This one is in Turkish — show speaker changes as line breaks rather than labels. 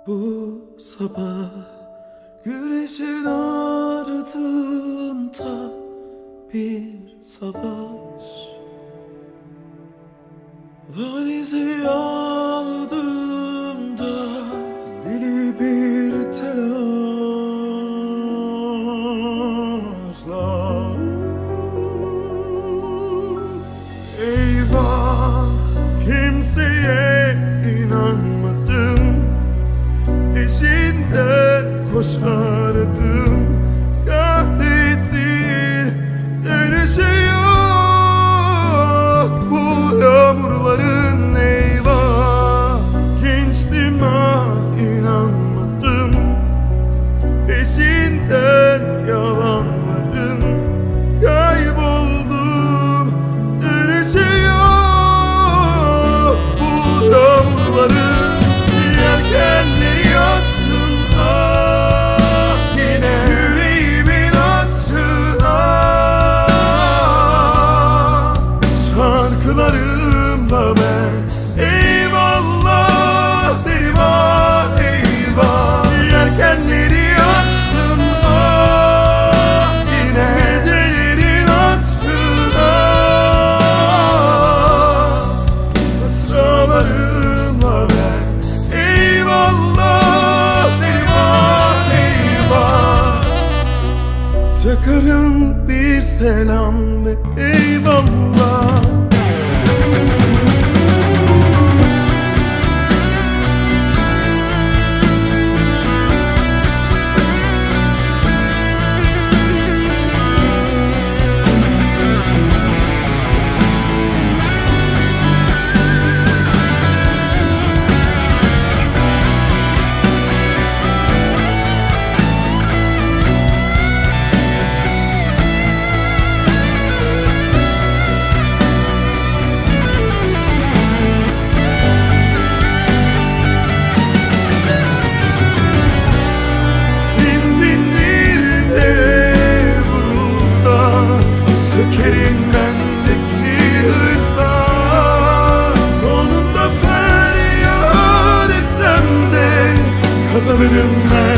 Bu sabah güneşin ardında bir savaş. Valizi aldığımda deli bir telaşla. Eyvah, kimseye inanmadım, peşinden koşardım. Kahretsin, dönüşü yok bu yağmurların. Eyvah, gençtim ah inanmadım, peşinden yalanların. Kayboldum, dönüşü yok bu yağmurların. Yelkenleri yaksın ah yine yüreğimin aşkına. Şarkılarımla ben eyvallah derim ah eyvah. Yelkenleri yaksın ah yine gecelerin aşkına. Mısralarımla ben eyvallah derim ah eyvah. Çakarım bir selam ve eyvallah. Sökerim bendeki hırsa. Sonunda feryat etsem de kazanırım ben.